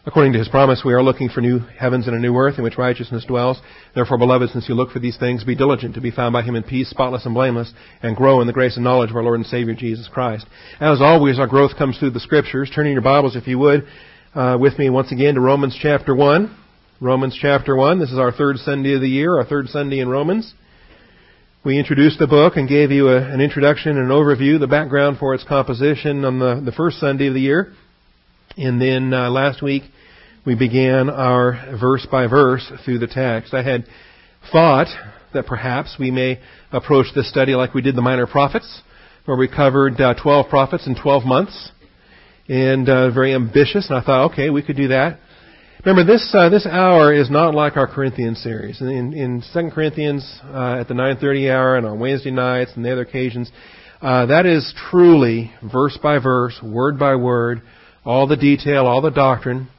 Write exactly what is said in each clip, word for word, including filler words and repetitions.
According to His promise, we are looking for new heavens and a new earth in which righteousness dwells. Therefore, beloved, since you look for these things, be diligent to be found by Him in peace, spotless and blameless, and grow in the grace and knowledge of our Lord and Savior, Jesus Christ. As always, our growth comes through the Scriptures. Turning your Bibles, if you would, uh, with me once again to Romans chapter one. Romans chapter one. This is our third Sunday of the year, our third Sunday in Romans. We introduced the book and gave you a, an introduction and an overview, the background for its composition on the, the first Sunday of the year. And then uh, last week, we began our verse by verse through the text. I had thought that perhaps we may approach this study like we did the Minor Prophets, where we covered uh, twelve prophets in twelve months, and uh, very ambitious. And I thought, okay, we could do that. Remember, this uh, this hour is not like our Corinthians series. In, in Second Corinthians, uh, at the nine thirty hour and on Wednesday nights and the other occasions, uh, that is truly verse by verse, word by word, all the detail, all the doctrine,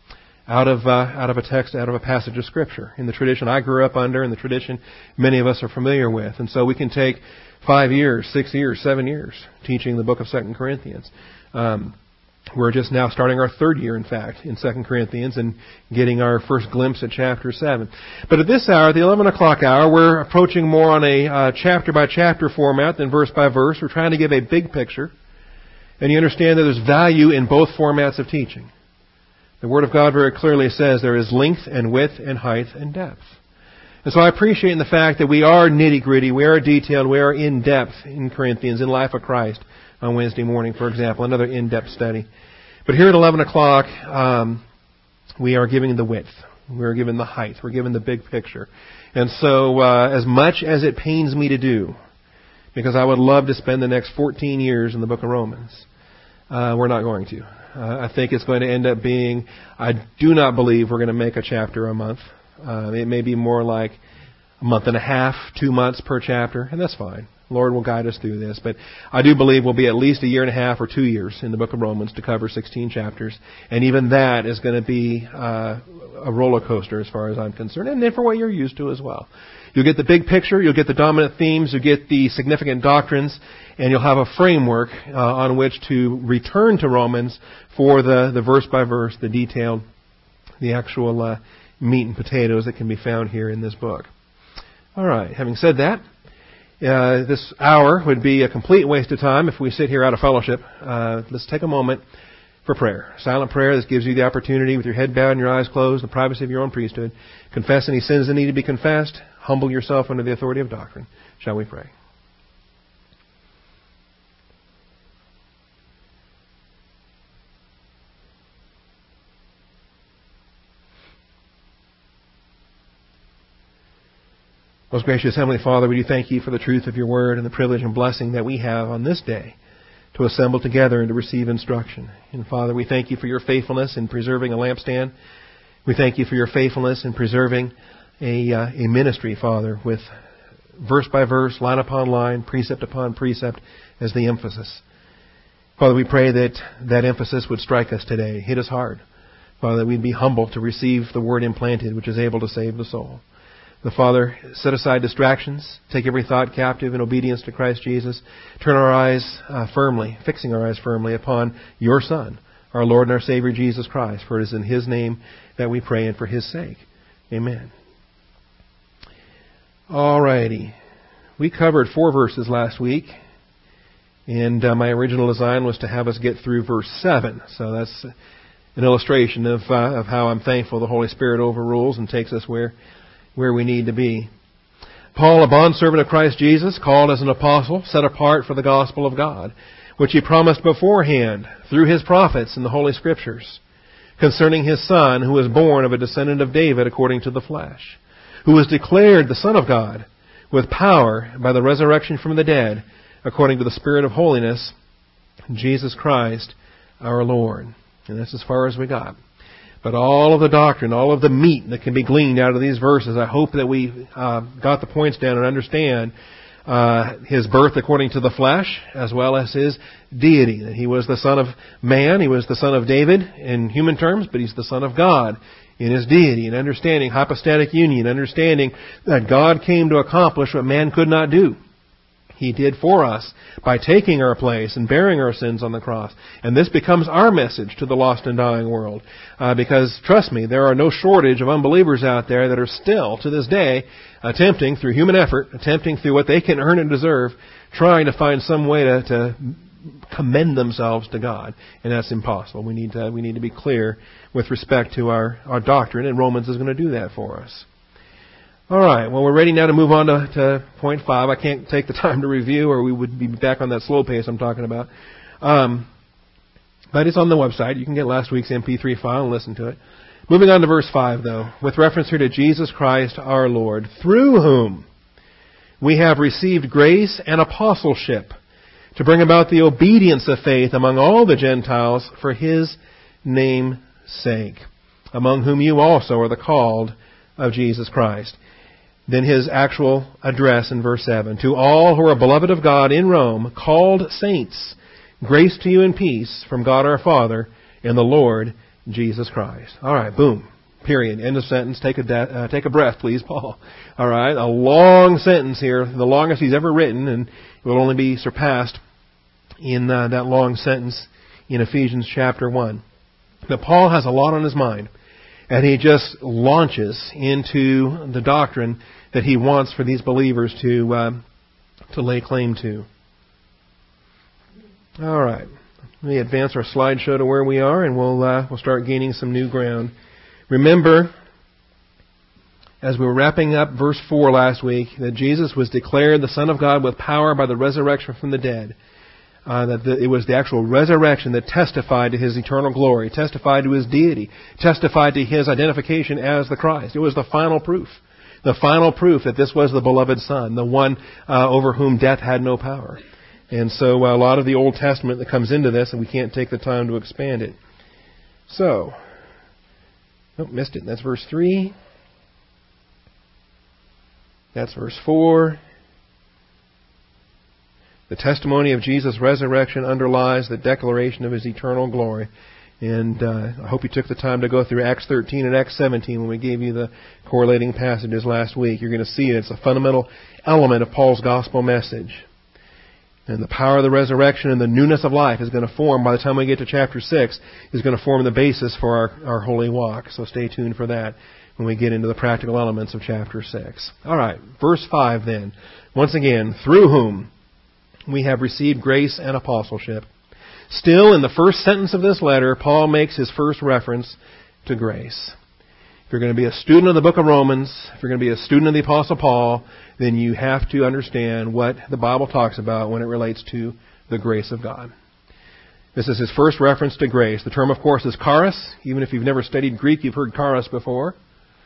out of uh, out of a text, out of a passage of Scripture, in the tradition I grew up under, and the tradition many of us are familiar with. And so we can take five years, six years, seven years teaching the book of Second Corinthians. Um, we're just now starting our third year, in fact, in Second Corinthians, and getting our first glimpse at chapter seven. But at this hour, the eleven o'clock hour, we're approaching more on a uh, chapter-by-chapter format than verse-by-verse. We're trying to give a big picture, and you understand that there's value in both formats of teaching. The Word of God very clearly says there is length and width and height and depth. And so I appreciate in the fact that we are nitty-gritty, we are detailed, we are in-depth in Corinthians, in Life of Christ on Wednesday morning, for example, another in-depth study. But here at eleven o'clock, um, we are giving the width. We are giving the height. We're giving the big picture. And so uh, as much as it pains me to do, because I would love to spend the next fourteen years in the book of Romans, uh, we're not going to. Uh, I think it's going to end up being, I do not believe we're going to make a chapter a month. Uh, it may be more like a month and a half, two months per chapter, and that's fine. Lord will guide us through this. But I do believe we'll be at least a year and a half or two years in the book of Romans to cover sixteen chapters. And even that is going to be uh, a roller coaster as far as I'm concerned, and then for what you're used to as well. You'll get the big picture, you'll get the dominant themes, you'll get the significant doctrines, and you'll have a framework uh, on which to return to Romans for the, the verse-by-verse, the detailed, the actual uh, meat and potatoes that can be found here in this book. All right, having said that, uh, this hour would be a complete waste of time if we sit here out of fellowship. Uh, let's take a moment for prayer. Silent prayer. This gives you the opportunity, with your head bowed and your eyes closed, the privacy of your own priesthood, confess any sins that need to be confessed, humble yourself under the authority of doctrine. Shall we pray? Most gracious Heavenly Father, we do thank You for the truth of Your Word and the privilege and blessing that we have on this day to assemble together and to receive instruction. And Father, we thank You for Your faithfulness in preserving a lampstand. We thank You for Your faithfulness in preserving a, uh, a ministry, Father, with verse by verse, line upon line, precept upon precept as the emphasis. Father, we pray that that emphasis would strike us today, hit us hard. Father, that we'd be humble to receive the Word implanted, which is able to save the soul. The Father, set aside distractions, take every thought captive in obedience to Christ Jesus, turn our eyes uh, firmly, fixing our eyes firmly upon Your Son, our Lord and our Savior Jesus Christ, for it is in His name that we pray and for His sake. Amen. Alrighty. We covered four verses last week, and uh, my original design was to have us get through verse seven. So that's an illustration of, uh, of how I'm thankful the Holy Spirit overrules and takes us where where we need to be. Paul, a bondservant of Christ Jesus, called as an apostle, set apart for the gospel of God, which He promised beforehand through His prophets in the Holy Scriptures, concerning His Son, who was born of a descendant of David according to the flesh, who was declared the Son of God with power by the resurrection from the dead, according to the Spirit of holiness, Jesus Christ our Lord. And that's as far as we got. But all of the doctrine, all of the meat that can be gleaned out of these verses, I hope that we uh, got the points down and understand uh, His birth according to the flesh, as well as His deity. That He was the Son of man, He was the Son of David in human terms, but He's the Son of God in His deity, and understanding hypostatic union, understanding that God came to accomplish what man could not do. He did for us by taking our place and bearing our sins on the cross. And this becomes our message to the lost and dying world. Uh, because, trust me, there are no shortage of unbelievers out there that are still, to this day, attempting through human effort, attempting through what they can earn and deserve, trying to find some way to, to commend themselves to God. And that's impossible. We need to, we need to be clear with respect to our, our doctrine, and Romans is going to do that for us. All right, well, we're ready now to move on to, to point five. I can't take the time to review, or we would be back on that slow pace I'm talking about. Um, but it's on the website. You can get last week's M P three file and listen to it. Moving on to verse five, though, with reference here to Jesus Christ our Lord, through whom we have received grace and apostleship to bring about the obedience of faith among all the Gentiles for His name's sake, among whom you also are the called of Jesus Christ. Then his actual address in verse seven. To all who are beloved of God in Rome, called saints, grace to you and peace from God our Father and the Lord Jesus Christ. All right, boom. Period. End of sentence. Take a de- uh, take a breath, please, Paul. All right, a long sentence here, the longest he's ever written, and it will only be surpassed in uh, that long sentence in Ephesians chapter one. But Paul has a lot on his mind. And he just launches into the doctrine that he wants for these believers to uh, to lay claim to. All right, let me advance our slideshow to where we are, and we'll uh, we'll start gaining some new ground. Remember, as we were wrapping up verse four last week, that Jesus was declared the Son of God with power by the resurrection from the dead. Uh, that the, it was the actual resurrection that testified to His eternal glory, testified to His deity, testified to His identification as the Christ. It was the final proof. The final proof that this was the beloved Son, the one uh, over whom death had no power. And so uh, a lot of the Old Testament that comes into this, and we can't take the time to expand it. So, oh, missed it. That's verse three. That's verse four. The testimony of Jesus' resurrection underlies the declaration of His eternal glory. And uh, I hope you took the time to go through Acts thirteen and Acts seventeen when we gave you the correlating passages last week. You're going to see it. It's a fundamental element of Paul's gospel message. And the power of the resurrection and the newness of life is going to form, by the time we get to chapter six, is going to form the basis for our, our holy walk. So stay tuned for that when we get into the practical elements of chapter six. All right, verse five then. Once again, through whom we have received grace and apostleship. Still, in the first sentence of this letter, Paul makes his first reference to grace. If you're going to be a student of the book of Romans, if you're going to be a student of the Apostle Paul, then you have to understand what the Bible talks about when it relates to the grace of God. This is his first reference to grace. The term, of course, is charis. Even if you've never studied Greek, you've heard charis before.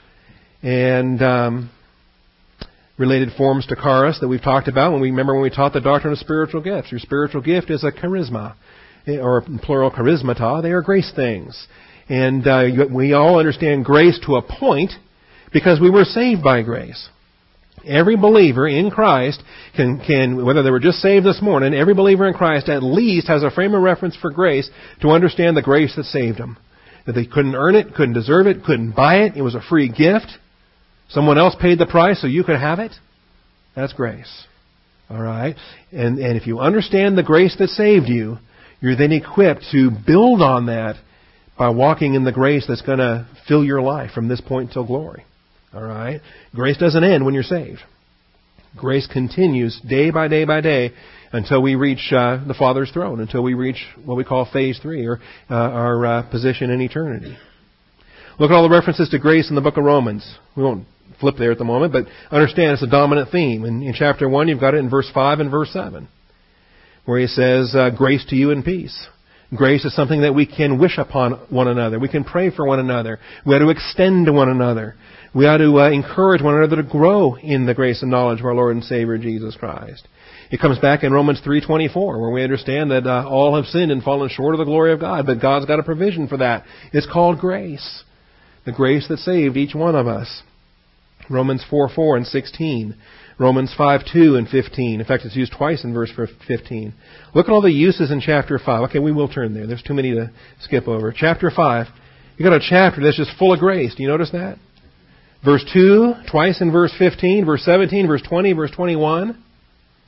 And um, related forms to charis that we've talked about when we remember when we taught the doctrine of spiritual gifts. Your spiritual gift is a charisma, or plural charismata. They are grace things. And uh, we all understand grace to a point because we were saved by grace. Every believer in Christ can, can, whether they were just saved this morning, every believer in Christ at least has a frame of reference for grace to understand the grace that saved them. That they couldn't earn it, couldn't deserve it, couldn't buy it. It was a free gift. Someone else paid the price so you could have it. That's grace. All right? And, and if you understand the grace that saved you, you're then equipped to build on that by walking in the grace that's going to fill your life from this point till glory. All right? Grace doesn't end when you're saved. Grace continues day by day by day until we reach uh, the Father's throne, until we reach what we call phase three, or uh, our uh, position in eternity. Look at all the references to grace in the book of Romans. We won't flip there at the moment, but understand it's a dominant theme. In, in chapter one, you've got it in verse five and verse seven, where he says, uh, grace to you and peace. Grace is something that we can wish upon one another. We can pray for one another. We ought to extend to one another. We ought to uh, encourage one another to grow in the grace and knowledge of our Lord and Savior, Jesus Christ. It comes back in Romans three twenty-four, where we understand that uh, all have sinned and fallen short of the glory of God, but God's got a provision for that. It's called grace. The grace that saved each one of us. Romans four four and sixteen. Romans five two and fifteen. In fact, it's used twice in verse fifteen. Look at all the uses in chapter five. Okay, we will turn there. There's too many to skip over. Chapter five. You've got a chapter that's just full of grace. Do you notice that? Verse two, twice in verse fifteen, verse seventeen, verse twenty, verse twenty-one.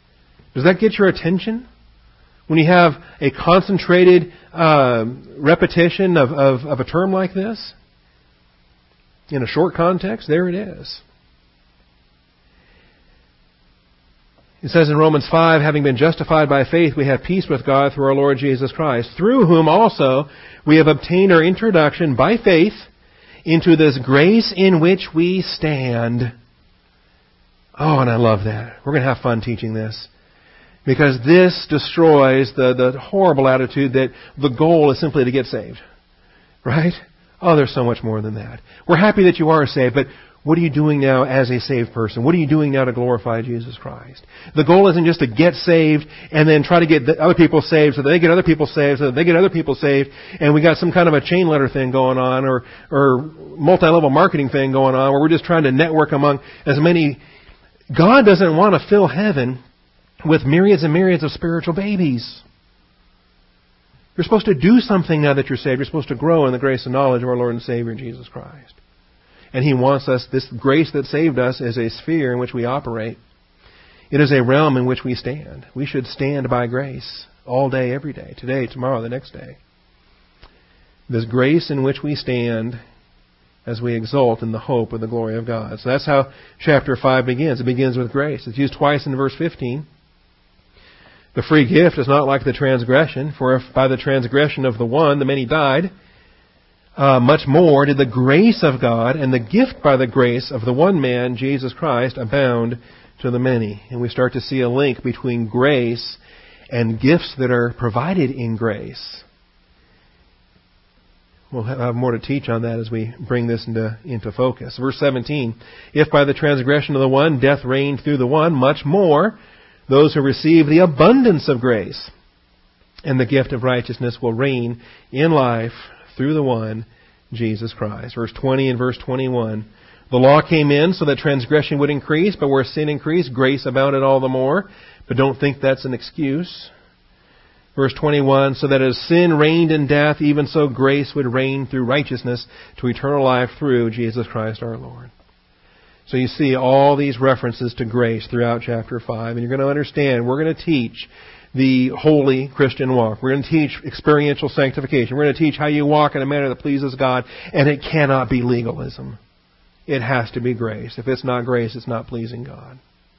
Does that get your attention? When you have a concentrated uh, repetition of, of, of a term like this, in a short context, there it is. It says in Romans five, having been justified by faith, we have peace with God through our Lord Jesus Christ, through whom also we have obtained our introduction by faith into this grace in which we stand. Oh, and I love that. We're going to have fun teaching this. Because this destroys the, the horrible attitude that the goal is simply to get saved. Right? Oh, there's so much more than that. We're happy that you are saved, but what are you doing now as a saved person? What are you doing now to glorify Jesus Christ? The goal isn't just to get saved and then try to get other people saved so that they get other people saved so that they get other people saved, and we got some kind of a chain letter thing going on or, or multi-level marketing thing going on where we're just trying to network among as many. God doesn't want to fill heaven with myriads and myriads of spiritual babies. You're supposed to do something now that you're saved. You're supposed to grow in the grace and knowledge of our Lord and Savior Jesus Christ. And He wants us, this grace that saved us is a sphere in which we operate. It is a realm in which we stand. We should stand by grace all day, every day, today, tomorrow, the next day. This grace in which we stand as we exult in the hope of the glory of God. So that's how chapter five begins. It begins with grace. It's used twice in verse fifteen. The free gift is not like the transgression, for if by the transgression of the one the many died, Uh, much more did the grace of God and the gift by the grace of the one man, Jesus Christ, abound to the many. And we start to see a link between grace and gifts that are provided in grace. We'll have more to teach on that as we bring this into, into focus. Verse seventeen, if by the transgression of the one death reigned through the one, much more those who receive the abundance of grace and the gift of righteousness will reign in life through the one, Jesus Christ. Verse twenty and verse twenty-one. The law came in so that transgression would increase, but where sin increased, grace abounded all the more. But don't think that's an excuse. Verse twenty-one, so that as sin reigned in death, even so grace would reign through righteousness to eternal life through Jesus Christ our Lord. So you see all these references to grace throughout chapter five, and you're going to understand, we're going to teach the holy Christian walk. We're going to teach experiential sanctification. We're going to teach how you walk in a manner that pleases God, and it cannot be legalism. It has to be grace. If it's not grace, it's not pleasing God.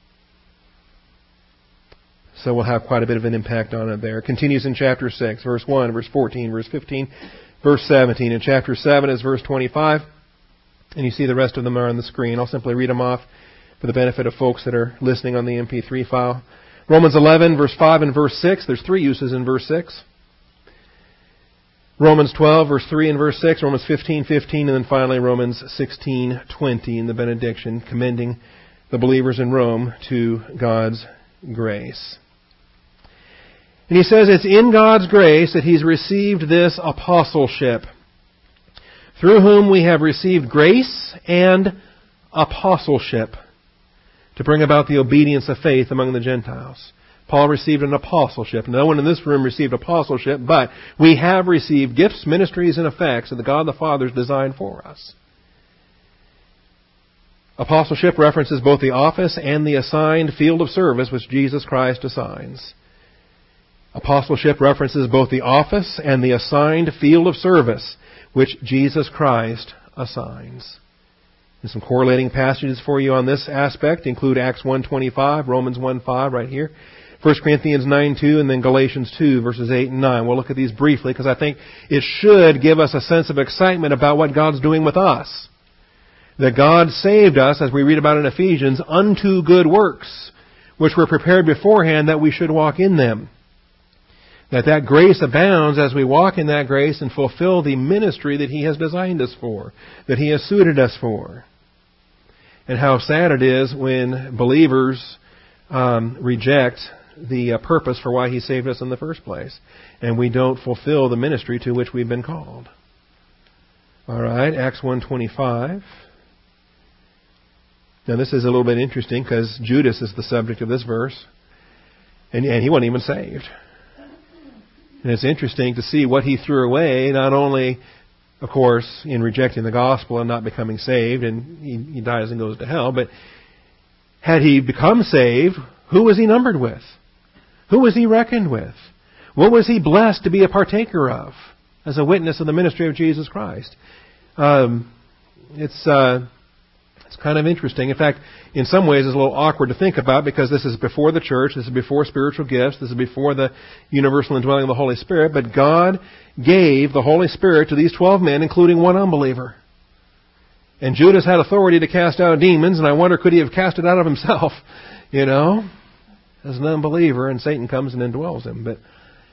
So we'll have quite a bit of an impact on it there. It continues in chapter six, verse one, verse fourteen, verse fifteen, verse seventeen. In chapter seven is verse twenty-five, and you see the rest of them are on the screen. I'll simply read them off for the benefit of folks that are listening on the M P three file. Romans eleven, verse five and verse six. There's three uses in verse six. Romans twelve, verse three and verse six. Romans fifteen, fifteen. And then finally Romans sixteen, twenty in the benediction, commending the believers in Rome to God's grace. And he says it's in God's grace that He's received this apostleship, through whom we have received grace and apostleship, to bring about the obedience of faith among the Gentiles. Paul received an apostleship. No one in this room received apostleship, but we have received gifts, ministries, and effects that the God the Father has designed for us. Apostleship references both the office and the assigned field of service which Jesus Christ assigns. Apostleship references both the office and the assigned field of service which Jesus Christ assigns. And some correlating passages for you on this aspect include Acts one twenty-five, Romans one five right here, First Corinthians nine two, and then Galatians two, verses eight and nine. We'll look at these briefly because I think it should give us a sense of excitement about what God's doing with us. That God saved us, as we read about in Ephesians, unto good works, which were prepared beforehand that we should walk in them. That that grace abounds as we walk in that grace and fulfill the ministry that He has designed us for, that He has suited us for. And how sad it is when believers um, reject the uh, purpose for why He saved us in the first place, and we don't fulfill the ministry to which we've been called. All right, Acts one twenty-five. Now this is a little bit interesting because Judas is the subject of this verse, and, and he wasn't even saved. And it's interesting to see what he threw away, not only, of course, in rejecting the gospel and not becoming saved, and he, he dies and goes to hell, but had he become saved, who was he numbered with? Who was he reckoned with? What was he blessed to be a partaker of as a witness of the ministry of Jesus Christ? Um, it's uh, it's kind of interesting. In fact, in some ways it's a little awkward to think about because this is before the church, this is before spiritual gifts, this is before the universal indwelling of the Holy Spirit, but God gave the Holy Spirit to these twelve men, including one unbeliever. And Judas had authority to cast out demons, and I wonder, could he have cast it out of himself, you know, as an unbeliever, and Satan comes and indwells him. But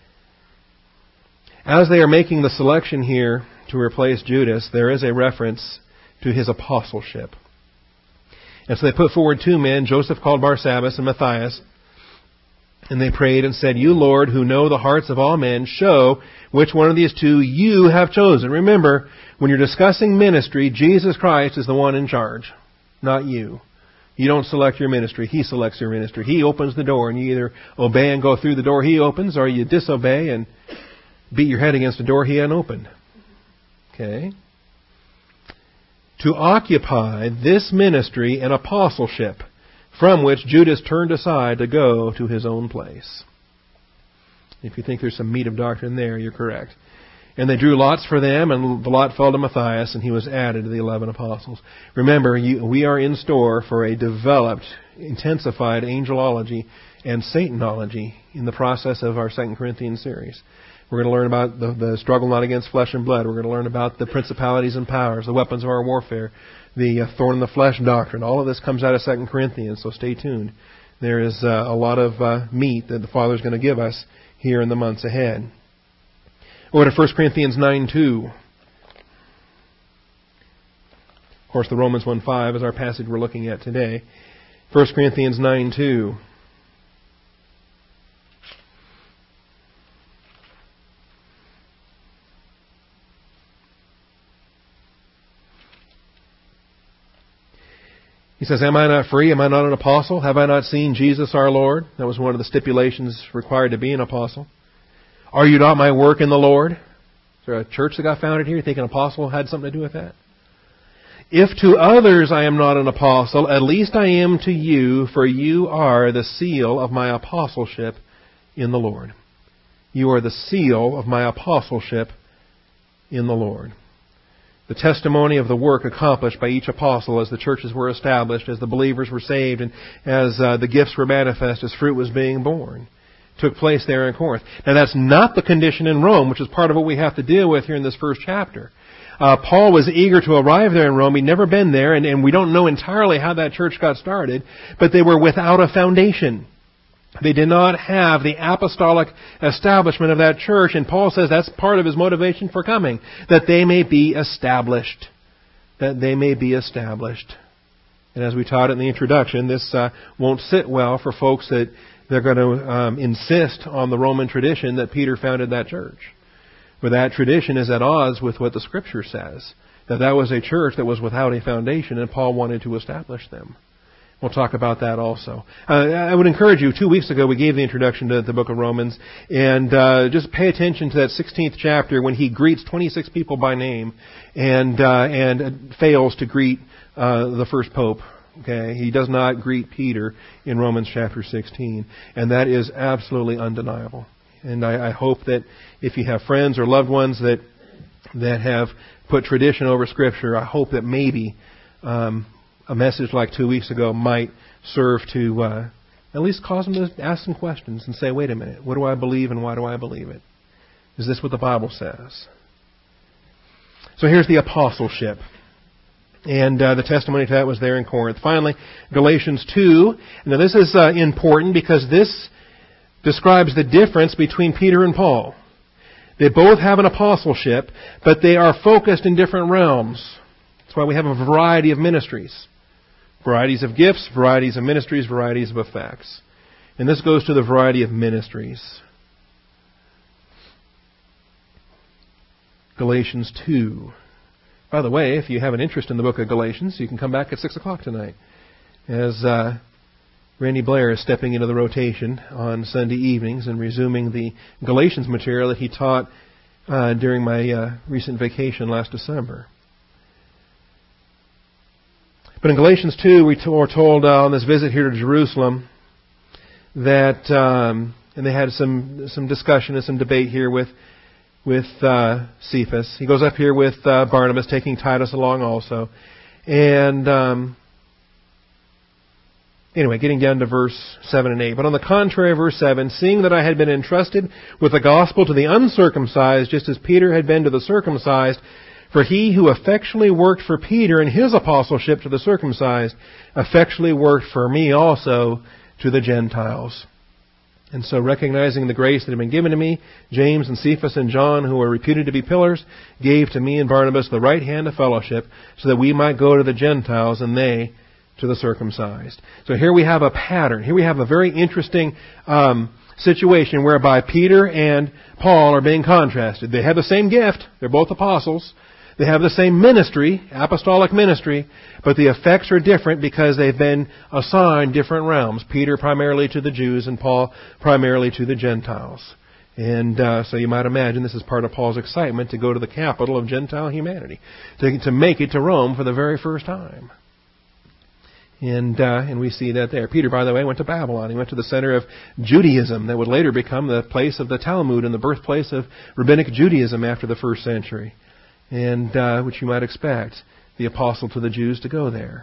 as they are making the selection here to replace Judas, there is a reference to his apostleship. And so they put forward two men, Joseph called Barsabbas and Matthias, and they prayed and said, "You, Lord, who know the hearts of all men, show which one of these two you have chosen." Remember, when you're discussing ministry, Jesus Christ is the one in charge, not you. You don't select your ministry. He selects your ministry. He opens the door, and you either obey and go through the door He opens, or you disobey and beat your head against a door He unopened. Okay? To occupy this ministry and apostleship, from which Judas turned aside to go to his own place. If you think there's some meat of doctrine there, you're correct. And they drew lots for them, and the lot fell to Matthias, and he was added to the eleven apostles. Remember, you, we are in store for a developed, intensified angelology and Satanology in the process of our Second Corinthians series. We're going to learn about the, the struggle not against flesh and blood. We're going to learn about the principalities and powers, the weapons of our warfare, the uh, thorn in the flesh doctrine. All of this comes out of Second Corinthians, so stay tuned. There is uh, a lot of uh, meat that the Father's going to give us here in the months ahead. Over to First Corinthians nine two. Of course, the Romans one five is our passage we're looking at today. First Corinthians nine two. He says, "Am I not free? Am I not an apostle? Have I not seen Jesus our Lord?" That was one of the stipulations required to be an apostle. "Are you not my work in the Lord?" Is there a church that got founded here? You think an apostle had something to do with that? "If to others I am not an apostle, at least I am to you, for you are the seal of my apostleship in the Lord." You are the seal of my apostleship in the Lord. The testimony of the work accomplished by each apostle as the churches were established, as the believers were saved, and as uh, the gifts were manifest, as fruit was being born, took place there in Corinth. Now that's not the condition in Rome, which is part of what we have to deal with here in this first chapter. Uh, Paul was eager to arrive there in Rome. He'd never been there, and, and we don't know entirely how that church got started, but they were without a foundation. They did not have the apostolic establishment of that church, and Paul says that's part of his motivation for coming, that they may be established. That they may be established. And as we taught in the introduction, this uh, won't sit well for folks that they're going to um, insist on the Roman tradition that Peter founded that church. But that tradition is at odds with what the Scripture says, that that was a church that was without a foundation, and Paul wanted to establish them. We'll talk about that also. Uh, I would encourage you, two weeks ago we gave the introduction to the book of Romans, and uh, just pay attention to that sixteenth chapter when he greets twenty-six people by name and uh, and fails to greet uh, the first pope. Okay, he does not greet Peter in Romans chapter sixteen, and that is absolutely undeniable. And I, I hope that if you have friends or loved ones that that have put tradition over Scripture, I hope that maybe um, a message like two weeks ago might serve to uh, at least cause them to ask some questions and say, wait a minute, what do I believe and why do I believe it? Is this what the Bible says? So here's the apostleship. And uh, the testimony to that was there in Corinth. Finally, Galatians two. Now this is uh, important because this describes the difference between Peter and Paul. They both have an apostleship, but they are focused in different realms. That's why we have a variety of ministries. Varieties of gifts, varieties of ministries, varieties of effects. And this goes to the variety of ministries. Galatians two. By the way, if you have an interest in the book of Galatians, you can come back at six o'clock tonight as uh, Randy Blair is stepping into the rotation on Sunday evenings and resuming the Galatians material that he taught uh, during my uh, recent vacation last December. But in Galatians two, we were told uh, on this visit here to Jerusalem that, um, and they had some some discussion and some debate here with with uh, Cephas. He goes up here with uh, Barnabas, taking Titus along also. And um, anyway, getting down to verse seven and eight. But on the contrary, verse seven, seeing that I had been entrusted with the gospel to the uncircumcised, just as Peter had been to the circumcised, for he who effectually worked for Peter in his apostleship to the circumcised, effectually worked for me also to the Gentiles. And so, recognizing the grace that had been given to me, James and Cephas and John, who were reputed to be pillars, gave to me and Barnabas the right hand of fellowship, so that we might go to the Gentiles and they to the circumcised. So here we have a pattern. Here we have a very interesting um, situation whereby Peter and Paul are being contrasted. They have the same gift. They're both apostles. They have the same ministry, apostolic ministry, but the effects are different because they've been assigned different realms. Peter primarily to the Jews and Paul primarily to the Gentiles. And uh, so you might imagine this is part of Paul's excitement to go to the capital of Gentile humanity, to, to make it to Rome for the very first time. And uh, and we see that there. Peter, by the way, went to Babylon. He went to the center of Judaism that would later become the place of the Talmud and the birthplace of Rabbinic Judaism after the first century. And uh, which you might expect the apostle to the Jews to go there.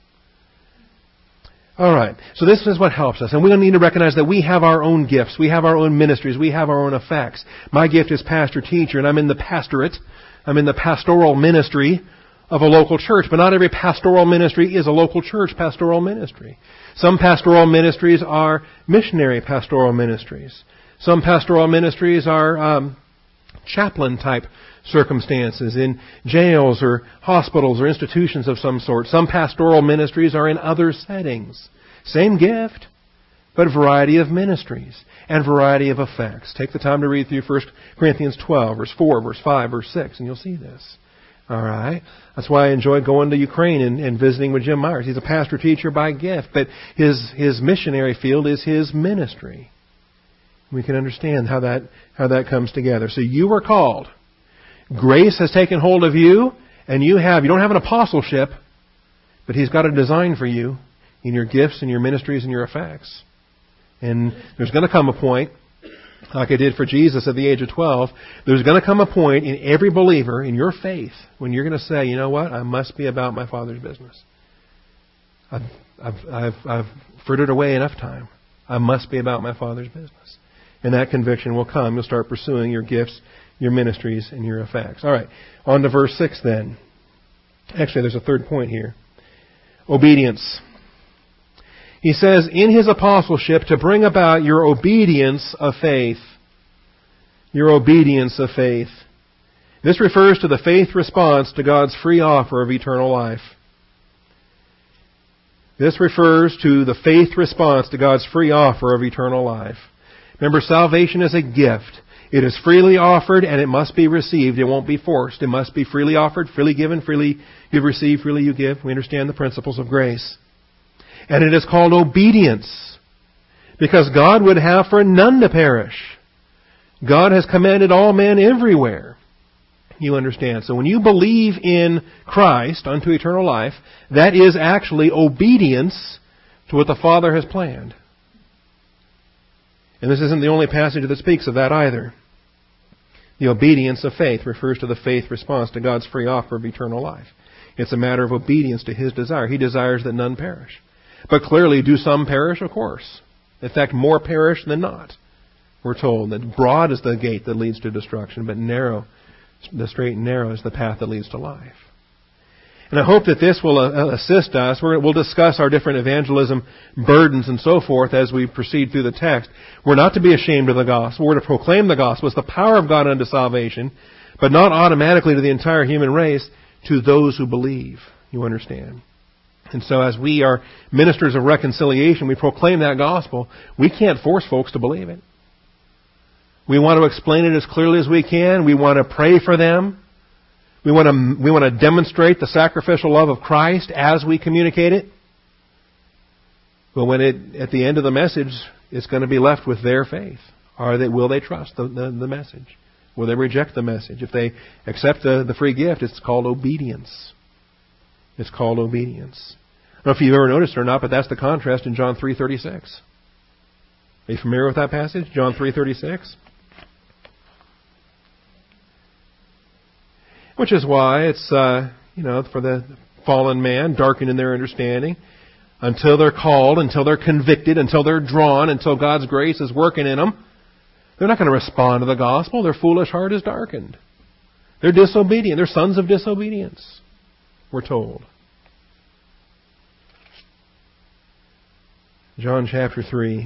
All right. So this is what helps us. And we need to recognize that we have our own gifts. We have our own ministries. We have our own effects. My gift is pastor-teacher, and I'm in the pastorate. I'm in the pastoral ministry of a local church. But not every pastoral ministry is a local church pastoral ministry. Some pastoral ministries are missionary pastoral ministries. Some pastoral ministries are um, chaplain-type circumstances in jails or hospitals or institutions of some sort. Some pastoral ministries are in other settings. Same gift, but variety of ministries and variety of effects. Take the time to read through First Corinthians twelve, verse four, verse five, verse six, and you'll see this. All right? That's why I enjoy going to Ukraine and, and visiting with Jim Myers. He's a pastor-teacher by gift, but his his missionary field is his ministry. We can understand how that how that comes together. So you were called. Grace has taken hold of you, and you have, you don't have an apostleship, but He's got a design for you in your gifts and your ministries and your effects. And there's going to come a point, like I did for Jesus at the age of twelve, there's going to come a point in every believer, in your faith, when you're going to say, you know what, I must be about my Father's business. I've, I've, I've, I've frittered away enough time. I must be about my Father's business. And that conviction will come. You'll start pursuing your gifts, your ministries, and your effects. All right, on to verse six then. Actually, there's a third point here. Obedience. He says, in His apostleship, to bring about your obedience of faith. Your obedience of faith. This refers to the faith response to God's free offer of eternal life. This refers to the faith response to God's free offer of eternal life. Remember, salvation is a gift. It is freely offered and it must be received. It won't be forced. It must be freely offered, freely given, freely you receive, freely you give. We understand the principles of grace. And it is called obedience because God would have for none to perish. God has commanded all men everywhere. You understand. So when you believe in Christ unto eternal life, that is actually obedience to what the Father has planned. And this isn't the only passage that speaks of that either. The obedience of faith refers to the faith response to God's free offer of eternal life. It's a matter of obedience to His desire. He desires that none perish. But clearly, do some perish? Of course. In fact, more perish than not. We're told that broad is the gate that leads to destruction, but narrow, the straight and narrow is the path that leads to life. And I hope that this will assist us. We'll discuss our different evangelism burdens and so forth as we proceed through the text. We're not to be ashamed of the gospel. We're to proclaim the gospel. It's the power of God unto salvation, but not automatically to the entire human race, to those who believe. You understand? And so as we are ministers of reconciliation, we proclaim that gospel. We can't force folks to believe it. We want to explain it as clearly as we can. We want to pray for them. We want to we want to demonstrate the sacrificial love of Christ as we communicate it. But when it at the end of the message, it's going to be left with their faith. Are they will they trust the, the, the message? Will they reject the message? If they accept the, the free gift, it's called obedience. It's called obedience. I don't know if you've ever noticed it or not, but that's the contrast in John three thirty-six. Are you familiar with that passage? John three thirty-six. Which is why it's, uh, you know, for the fallen man, darkened in their understanding, until they're called, until they're convicted, until they're drawn, until God's grace is working in them. They're not going to respond to the gospel. Their foolish heart is darkened. They're disobedient. They're sons of disobedience, we're told. John chapter three.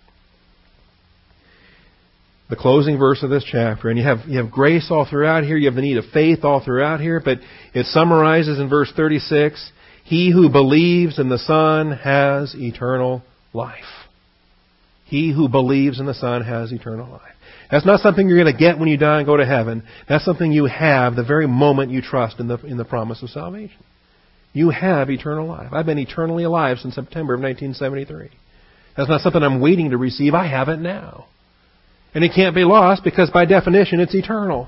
The closing verse of this chapter. And you have, you have grace all throughout here. You have the need of faith all throughout here. But it summarizes in verse thirty-six, he who believes in the Son has eternal life. He who believes in the Son has eternal life. That's not something you're going to get when you die and go to heaven. That's something you have the very moment you trust in the, in the promise of salvation. You have eternal life. I've been eternally alive since September of nineteen seventy-three. That's not something I'm waiting to receive. I have it now. And it can't be lost because by definition it's eternal.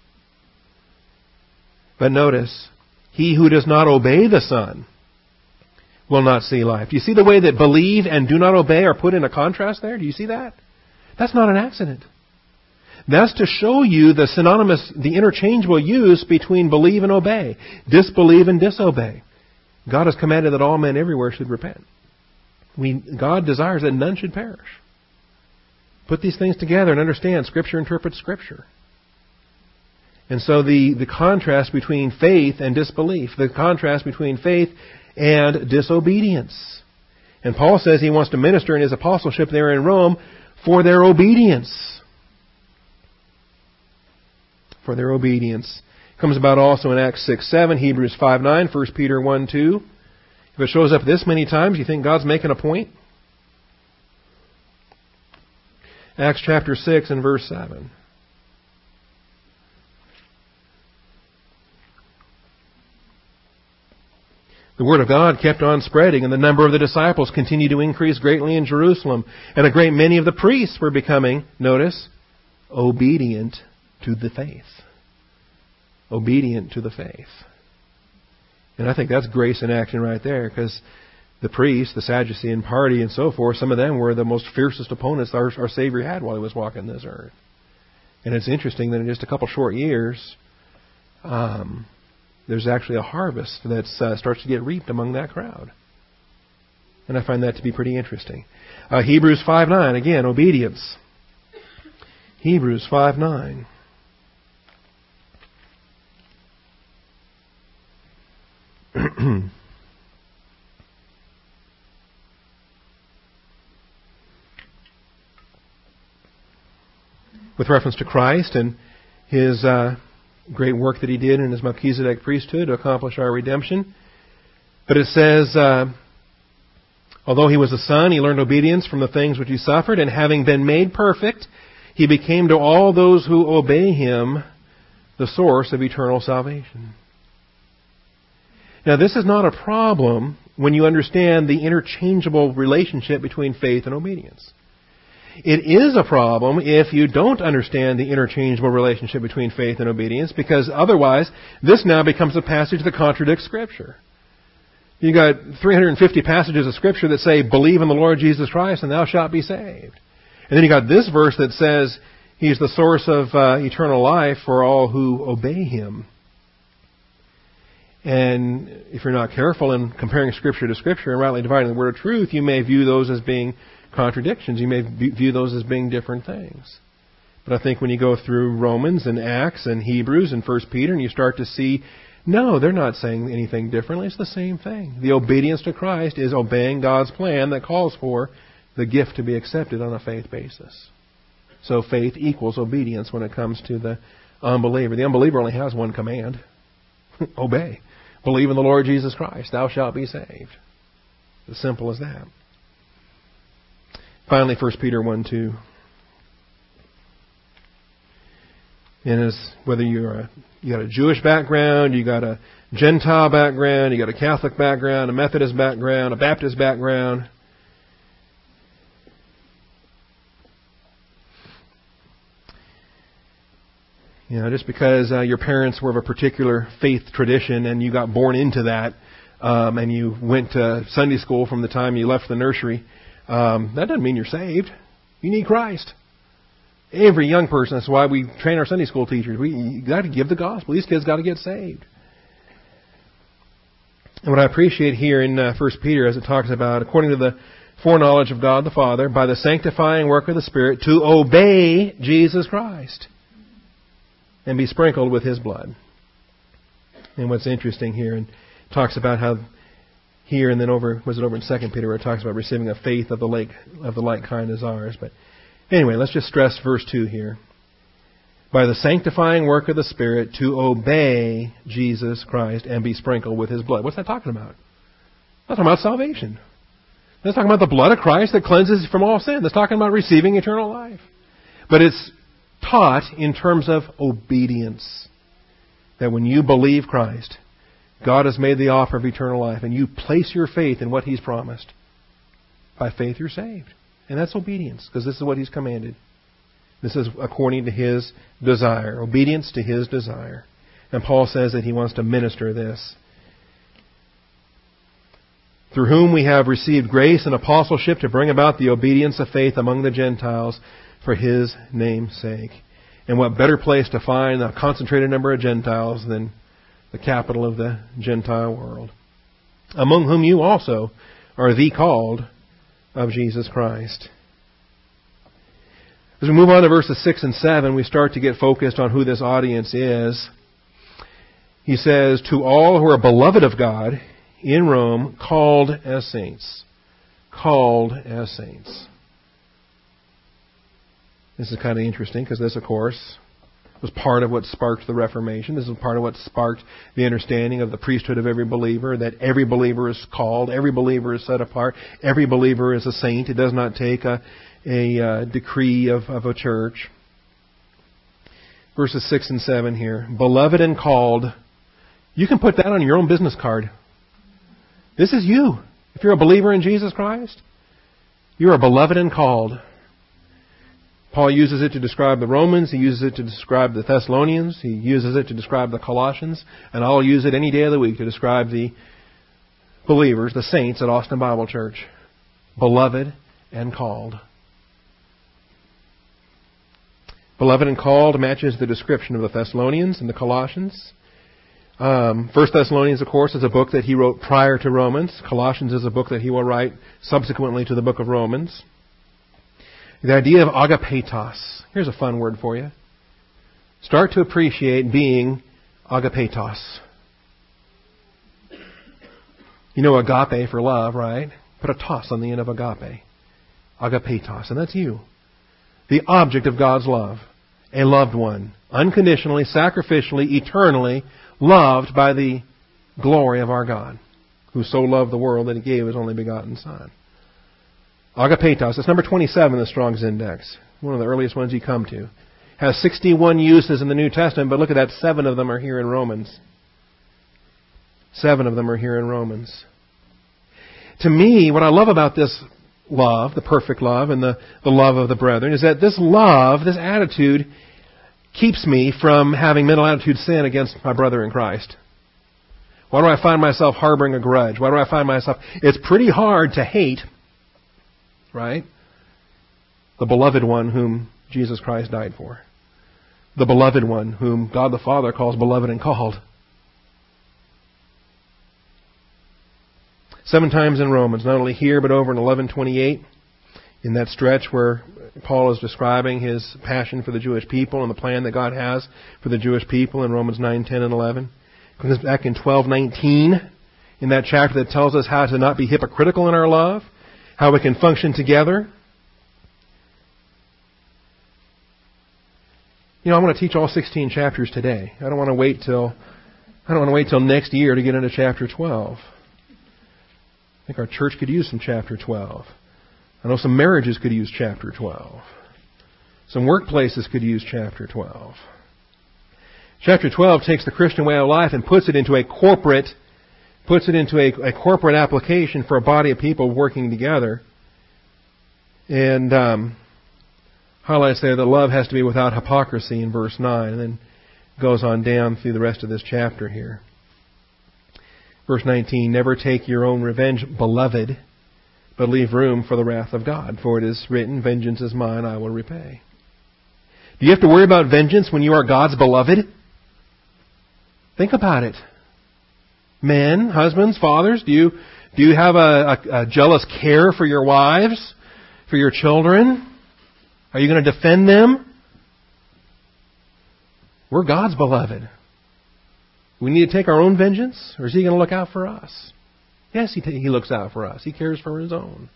But notice, he who does not obey the Son will not see life. Do you see the way that believe and do not obey are put in a contrast there? Do you see that? That's not an accident. That's to show you the synonymous, the interchangeable use between believe and obey, disbelieve and disobey. God has commanded that all men everywhere should repent. We, God desires that none should perish. Put these things together and understand Scripture interprets Scripture. And so the, the contrast between faith and disbelief, the contrast between faith and disobedience. And Paul says he wants to minister in his apostleship there in Rome for their obedience. For their obedience. It comes about also in Acts six seven, Hebrews five nine, First Peter one two. If it shows up this many times, you think God's making a point? Acts chapter six and verse seven. The word of God kept on spreading, and the number of the disciples continued to increase greatly in Jerusalem. And a great many of the priests were becoming, notice, obedient to the faith. Obedient to the faith. And I think that's grace in action right there, because the priests, the Sadducean party and so forth, some of them were the most fiercest opponents our, our Savior had while He was walking this earth. And it's interesting that in just a couple short years, um, there's actually a harvest that uh, starts to get reaped among that crowd. And I find that to be pretty interesting. Uh, Hebrews five nine, again, obedience. Hebrews five nine. With reference to Christ and His uh, great work that He did in His Melchizedek priesthood to accomplish our redemption. But it says, uh, although He was a Son, He learned obedience from the things which He suffered, and having been made perfect, He became to all those who obey Him the source of eternal salvation. Now, this is not a problem when you understand the interchangeable relationship between faith and obedience. It is a problem if you don't understand the interchangeable relationship between faith and obedience, because otherwise this now becomes a passage that contradicts Scripture. You got three hundred fifty passages of Scripture that say, believe in the Lord Jesus Christ and thou shalt be saved. And then you got this verse that says He's the source of uh, eternal life for all who obey Him. And if you're not careful in comparing Scripture to Scripture and rightly dividing the word of truth, you may view those as being contradictions. You may view those as being different things. But I think when you go through Romans and Acts and Hebrews and First Peter and you start to see, no, they're not saying anything differently. It's the same thing. The obedience to Christ is obeying God's plan that calls for the gift to be accepted on a faith basis. So faith equals obedience when it comes to the unbeliever. The unbeliever only has one command. Obey. Believe in the Lord Jesus Christ. Thou shalt be saved. As simple as that. Finally, First Peter one two. And as whether you're a, you got a Jewish background, you got a Gentile background, you got a Catholic background, a Methodist background, a Baptist background, you know, just because uh, your parents were of a particular faith tradition and you got born into that, um, and you went to Sunday school from the time you left the nursery, um, that doesn't mean you're saved. You need Christ. Every young person, that's why we train our Sunday school teachers. We you got to give the gospel. These kids got to get saved. And what I appreciate here in uh, First Peter, as it talks about, according to the foreknowledge of God the Father, by the sanctifying work of the Spirit, to obey Jesus Christ and be sprinkled with His blood. And what's interesting here, and talks about how here and then over, was it over in Second Peter, where it talks about receiving a faith of the like of the like kind as ours. But anyway, let's just stress verse two here. By the sanctifying work of the Spirit, to obey Jesus Christ and be sprinkled with His blood. What's that talking about? That's talking about salvation. That's talking about the blood of Christ that cleanses from all sin. That's talking about receiving eternal life. But it's taught in terms of obedience. That when you believe Christ, God has made the offer of eternal life, and you place your faith in what He's promised. By faith you're saved. And that's obedience, because this is what He's commanded. This is according to His desire. Obedience to His desire. And Paul says that he wants to minister this. Through whom we have received grace and apostleship to bring about the obedience of faith among the Gentiles for His name's sake. And what better place to find a concentrated number of Gentiles than the capital of the Gentile world, among whom you also are the called of Jesus Christ. As we move on to verses six and seven, we start to get focused on who this audience is. He says, to all who are beloved of God in Rome, called as saints. Called as saints. This is kind of interesting because this, of course, was part of what sparked the Reformation. This is part of what sparked the understanding of the priesthood of every believer, that every believer is called, every believer is set apart, every believer is a saint. It does not take a, a uh, decree of, of a church. Verses six and seven here. Beloved and called. You can put that on your own business card. This is you. If you're a believer in Jesus Christ, you are beloved and called. Paul uses it to describe the Romans. He uses it to describe the Thessalonians. He uses it to describe the Colossians. And I'll use it any day of the week to describe the believers, the saints at Austin Bible Church. Beloved and called. Beloved and called matches the description of the Thessalonians and the Colossians. Um, First Thessalonians, of course, is a book that he wrote prior to Romans. Colossians is a book that he will write subsequently to the book of Romans. The idea of agapetos. Here's a fun word for you. Start to appreciate being agapetos. You know agape for love, right? Put a tos on the end of agape. Agapetos. And that's you. The object of God's love. A loved one. Unconditionally, sacrificially, eternally loved by the glory of our God, who so loved the world that He gave His only begotten Son. Agapetos. It's number twenty-seven in the Strong's Index. One of the earliest ones you come to. Has sixty-one uses in the New Testament, but look at that, seven of them are here in Romans. Seven of them are here in Romans. To me, what I love about this love, the perfect love, and the, the love of the brethren, is that this love, this attitude, keeps me from having mental attitude sin against my brother in Christ. Why do I find myself harboring a grudge? Why do I find myself... It's pretty hard to hate, right? The beloved one whom Jesus Christ died for. The beloved one whom God the Father calls beloved and called. Seven times in Romans, not only here but over in eleven twenty-eight, in that stretch where Paul is describing his passion for the Jewish people and the plan that God has for the Jewish people in Romans nine, ten, and eleven. Comes back in twelve nineteen, in that chapter that tells us how to not be hypocritical in our love, how we can function together. You know, I want to teach all sixteen chapters today. I don't want to wait till I don't want to wait till next year to get into chapter twelve. I think our church could use some chapter twelve. I know some marriages could use chapter twelve. Some workplaces could use chapter twelve. Chapter twelve takes the Christian way of life and puts it into a corporate, puts it into a, a corporate application for a body of people working together. And um, highlights there that love has to be without hypocrisy in verse nine, and then goes on down through the rest of this chapter here. Verse nineteen, never take your own revenge, beloved, but leave room for the wrath of God. For it is written, vengeance is mine, I will repay. Do you have to worry about vengeance when you are God's beloved? Think about it. Men, husbands, fathers, do you do you have a, a, a jealous care for your wives, for your children? Are you going to defend them? We're God's beloved. We need to take our own vengeance, or is He going to look out for us? Yes, He, t- he looks out for us. He cares for His own.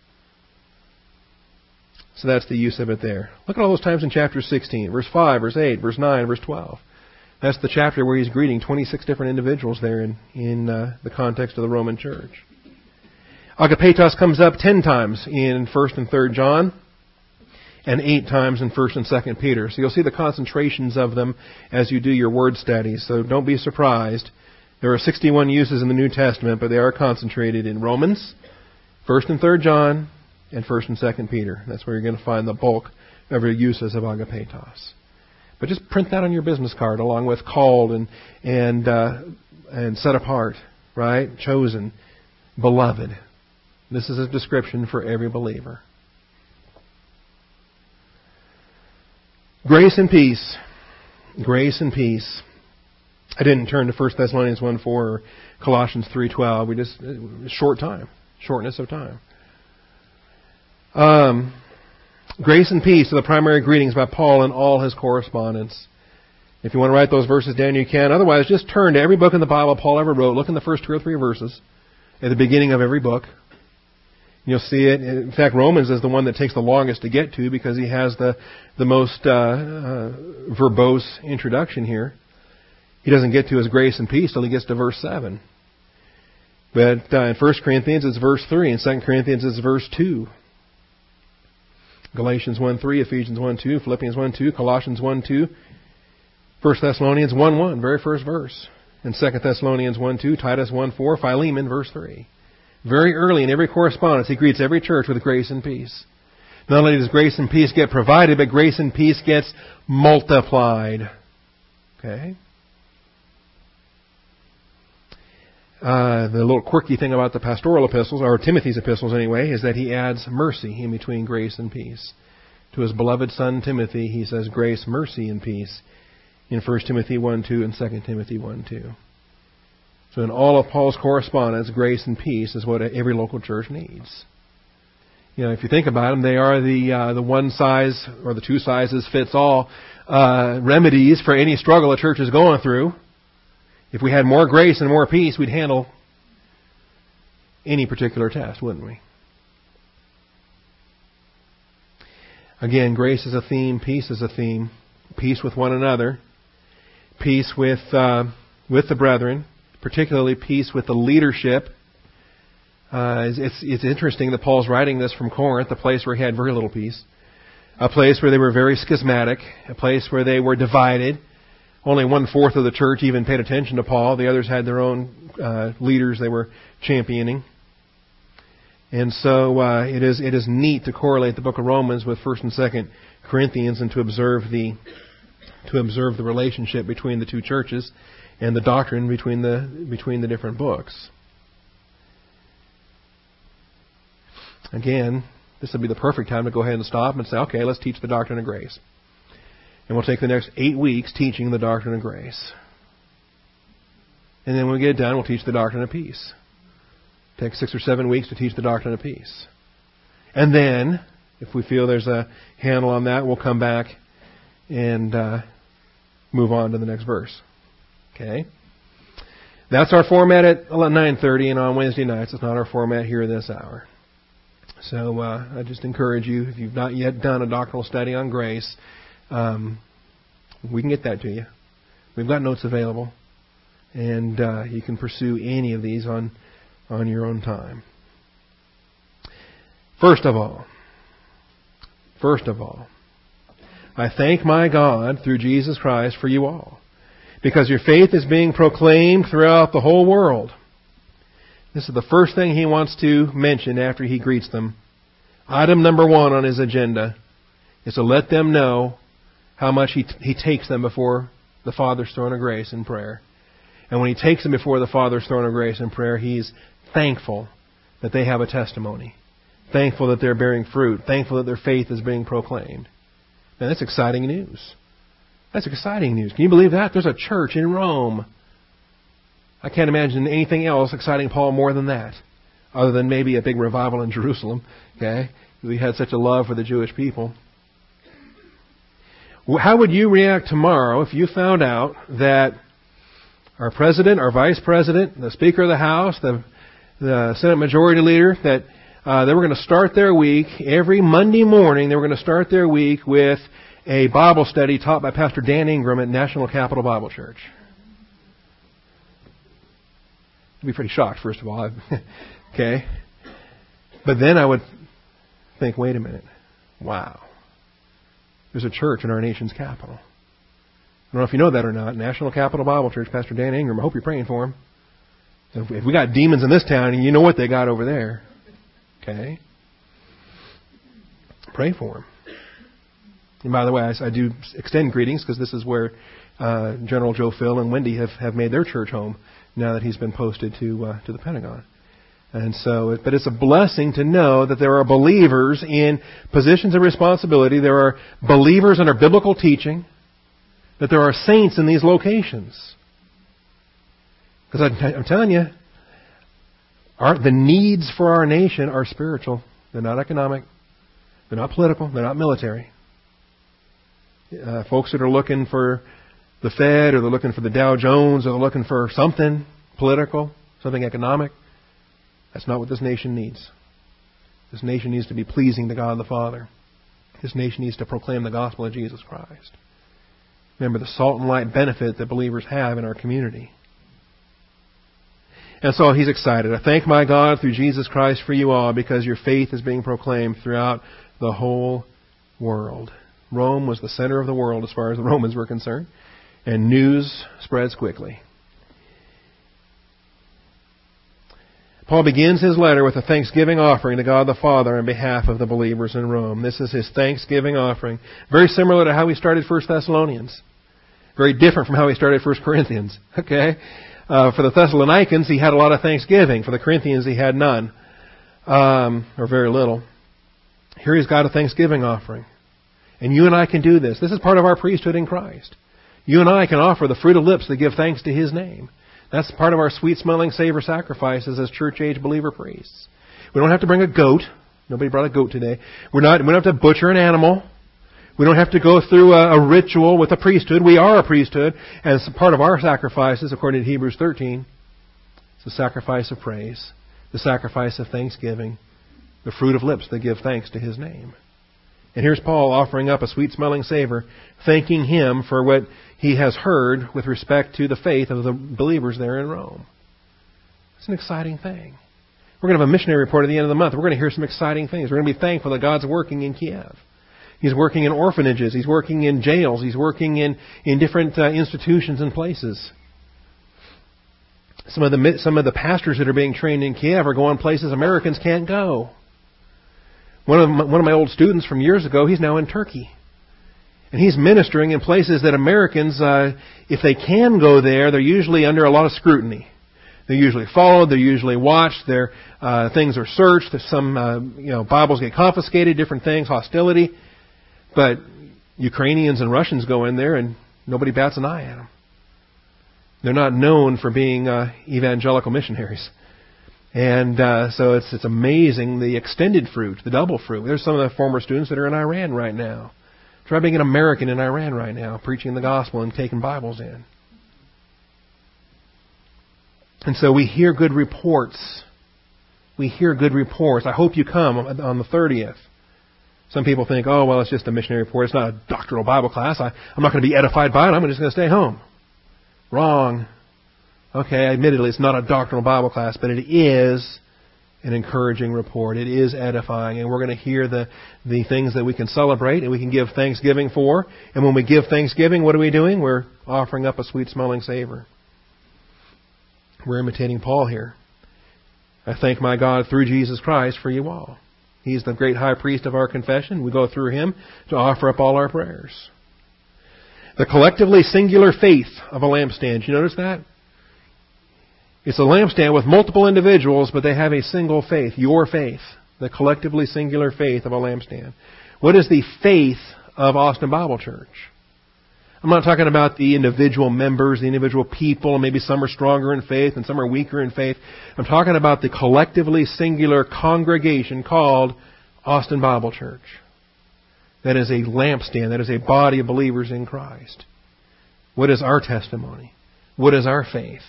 So that's the use of it there. Look at all those times in chapter sixteen. Verse five, verse eight, verse nine, verse twelve. That's the chapter where he's greeting twenty-six different individuals there in, in uh, the context of the Roman church. Agapetos comes up ten times in First and Third John, and eight times in First and Second Peter. So you'll see the concentrations of them as you do your word studies. So don't be surprised. There are sixty-one uses in the New Testament, but they are concentrated in Romans, First and Third John, and First and Second Peter. That's where you're going to find the bulk of your uses of agapetos. But just print that on your business card, along with called and and uh, and set apart, right? Chosen, beloved. This is a description for every believer. Grace and peace. Grace and peace. I didn't turn to First Thessalonians one four or Colossians three twelve. We just short time, shortness of time. Um. Grace and peace are the primary greetings by Paul in all his correspondence. If you want to write those verses down, you can. Otherwise, just turn to every book in the Bible Paul ever wrote. Look in the first two or three verses at the beginning of every book. You'll see it. In fact, Romans is the one that takes the longest to get to because he has the, the most uh, uh, verbose introduction here. He doesn't get to his grace and peace till he gets to verse seven. But uh, in First Corinthians, it's verse three. In Second Corinthians, it's verse two. Galatians one three, Ephesians one two, Philippians one two, Colossians one two, First Thessalonians one one, very first verse. And Second Thessalonians one two, Titus one four, Philemon verse three. Very early in every correspondence, he greets every church with grace and peace. Not only does grace and peace get provided, but grace and peace gets multiplied. Okay? Uh, the little quirky thing about the pastoral epistles, or Timothy's epistles anyway, is that he adds mercy in between grace and peace. To his beloved son Timothy, he says grace, mercy, and peace in First Timothy one two and Second Timothy one two. So in all of Paul's correspondence, grace and peace is what every local church needs. You know, if you think about them, they are the uh, the one size or the two sizes fits all uh, remedies for any struggle a church is going through. If we had more grace and more peace, we'd handle any particular test, wouldn't we? Again, grace is a theme, peace is a theme. Peace with one another, peace with uh, with the brethren, particularly peace with the leadership. Uh, it's, it's, it's interesting that Paul's writing this from Corinth, a place where he had very little peace, a place where they were very schismatic, a place where they were divided. Only one-fourth of the church even paid attention to Paul. The others had their own uh, leaders they were championing. And so uh, it is it is neat to correlate the book of Romans with First and Second Corinthians and to observe the to observe the relationship between the two churches and the doctrine between the between the different books. Again, this would be the perfect time to go ahead and stop and say, okay, let's teach the doctrine of grace. And we'll take the next eight weeks teaching the doctrine of grace. And then when we get done, we'll teach the doctrine of peace. Take six or seven weeks to teach the doctrine of peace. And then, if we feel there's a handle on that, we'll come back and uh, move on to the next verse. Okay? That's our format at nine thirty and on Wednesday nights. It's not our format here this hour. So uh, I just encourage you, if you've not yet done a doctrinal study on grace, um, we can get that to you. We've got notes available. And uh, you can pursue any of these on on your own time. First of all, first of all, I thank my God through Jesus Christ for you all, because your faith is being proclaimed throughout the whole world. This is the first thing he wants to mention after he greets them. Item number one on his agenda is to let them know how much he, he takes them before the Father's throne of grace in prayer. And when he takes them before the Father's throne of grace in prayer, he's thankful that they have a testimony, Thankful that they're bearing fruit. Thankful that their faith is being proclaimed. Now, that's exciting news. That's exciting news. Can you believe that? There's a church in Rome. I can't imagine anything else exciting Paul more than that, other than maybe a big revival in Jerusalem. Okay, he had such a love for the Jewish people. How would you react tomorrow if you found out that our president, our vice president, the Speaker of the House, the, the Senate Majority Leader, that uh, they were going to start their week every Monday morning, they were going to start their week with a Bible study taught by Pastor Dan Ingram at National Capital Bible Church? I'd be pretty shocked, first of all. Okay? But then I would think, wait a minute. Wow. There's a church in our nation's capital. I don't know if you know that or not. National Capital Bible Church, Pastor Dan Ingram. I hope you're praying for him. If we got demons in this town, you know what they got over there. Okay? Pray for him. And by the way, I, I do extend greetings because this is where uh, General Joe Phil and Wendy have, have made their church home now that he's been posted to uh, to the Pentagon. And so, but it's a blessing to know that there are believers in positions of responsibility. There are believers under biblical teaching. That there are saints in these locations. Because I'm telling you, our, the needs for our nation are spiritual. They're not economic. They're not political. They're not military. Uh, folks that are looking for the Fed, or they're looking for the Dow Jones, or they're looking for something political, something economic. That's not what this nation needs. This nation needs to be pleasing to God the Father. This nation needs to proclaim the gospel of Jesus Christ. Remember the salt and light benefit that believers have in our community. And so he's excited. I thank my God through Jesus Christ for you all, because your faith is being proclaimed throughout the whole world. Rome was the center of the world as far as the Romans were concerned. And news spreads quickly. Paul begins his letter with a thanksgiving offering to God the Father on behalf of the believers in Rome. This is his thanksgiving offering. Very similar to how he started First Thessalonians. Very different from how he started First Corinthians. Okay? Uh, for the Thessalonians, he had a lot of thanksgiving. For the Corinthians, he had none. Um, or very little. Here he's got a thanksgiving offering. And you and I can do this. This is part of our priesthood in Christ. You and I can offer the fruit of lips that give thanks to His name. That's part of our sweet-smelling savor sacrifices as church-age believer priests. We don't have to bring a goat. Nobody brought a goat today. We're not. We don't have to butcher an animal. We don't have to go through a, a ritual with a priesthood. We are a priesthood. And it's part of our sacrifices, according to Hebrews thirteen, it's the sacrifice of praise, the sacrifice of thanksgiving, the fruit of lips that give thanks to His name. And here's Paul offering up a sweet-smelling savor, thanking him for what he has heard with respect to the faith of the believers there in Rome. It's an exciting thing. We're going to have a missionary report at the end of the month. We're going to hear some exciting things. We're going to be thankful that God's working in Kiev. He's working in orphanages. He's working in jails. He's working in, in different uh, institutions and places. Some of the some of the pastors that are being trained in Kiev are going places Americans can't go. One of my, one of my old students from years ago, he's now in Turkey. And he's ministering in places that Americans, uh, if they can go there, they're usually under a lot of scrutiny. They're usually followed. They're usually watched. Their uh, things are searched. There's some, uh, you know, Bibles get confiscated, different things, hostility. But Ukrainians and Russians go in there and nobody bats an eye at them. They're not known for being uh, evangelical missionaries. And uh, so it's it's amazing, the extended fruit, the double fruit. There's some of the former students that are in Iran right now. Try being an American in Iran right now, preaching the gospel and taking Bibles in. And so we hear good reports. We hear good reports. I hope you come on the thirtieth. Some people think, oh, well, it's just a missionary report. It's not a doctrinal Bible class. I, I'm not going to be edified by it. I'm just going to stay home. Wrong. Okay, admittedly, it's not a doctrinal Bible class, but it is an encouraging report. It is edifying, and we're going to hear the, the things that we can celebrate and we can give thanksgiving for. And when we give thanksgiving, what are we doing? We're offering up a sweet-smelling savor. We're imitating Paul here. I thank my God through Jesus Christ for you all. He's the great high priest of our confession. We go through Him to offer up all our prayers. The collectively singular faith of a lampstand. You notice that? It's a lampstand with multiple individuals, but they have a single faith, your faith. The collectively singular faith of a lampstand. What is the faith of Austin Bible Church? I'm not talking about the individual members, the individual people, and maybe some are stronger in faith and some are weaker in faith. I'm talking about the collectively singular congregation called Austin Bible Church. That is a lampstand. That is a body of believers in Christ. What is our testimony? What is our faith?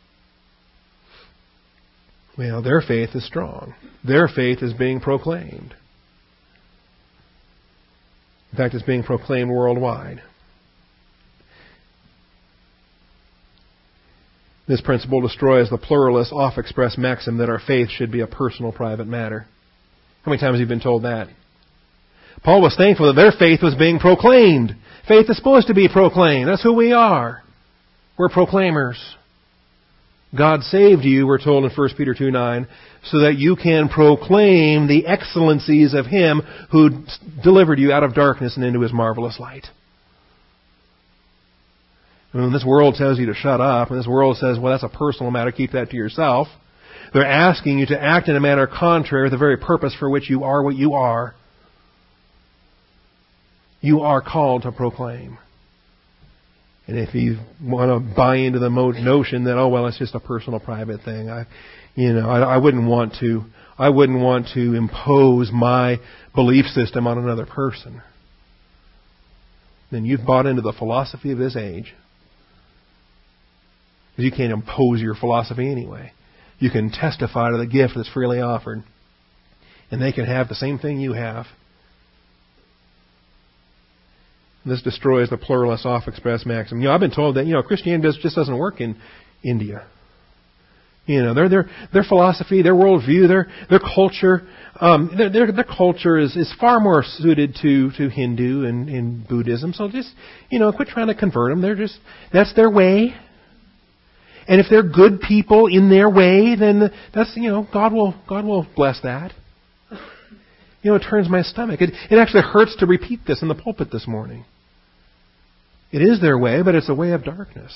Well, their faith is strong. Their faith is being proclaimed. In fact, it's being proclaimed worldwide. This principle destroys the pluralist, off-expressed maxim that our faith should be a personal, private matter. How many times have you been told that? Paul was thankful that their faith was being proclaimed. Faith is supposed to be proclaimed. That's who we are. We're proclaimers. God saved you, we're told in First Peter two nine, so that you can proclaim the excellencies of Him who delivered you out of darkness and into His marvelous light. And when this world tells you to shut up, and this world says, well, that's a personal matter, keep that to yourself, they're asking you to act in a manner contrary to the very purpose for which you are what you are. You are called to proclaim. And if you want to buy into the notion that, oh, well, it's just a personal, private thing, I, you know, I, I wouldn't want to, I wouldn't want to impose my belief system on another person. Then you've bought into the philosophy of this age. Because you can't impose your philosophy anyway. You can testify to the gift that's freely offered. And they can have the same thing you have. This destroys the pluralist, off-expressed maxim. You know, I've been told that, you know, Christianity just doesn't work in India. You know, their their their philosophy, their worldview, their their culture, um, their, their their culture is, is far more suited to, to Hindu and, and Buddhism. So just, you know, quit trying to convert them. They're just, that's their way. And if they're good people in their way, then that's, you know, God will God will bless that. You know, it turns my stomach. It, it actually hurts to repeat this in the pulpit this morning. It is their way, but it's a way of darkness.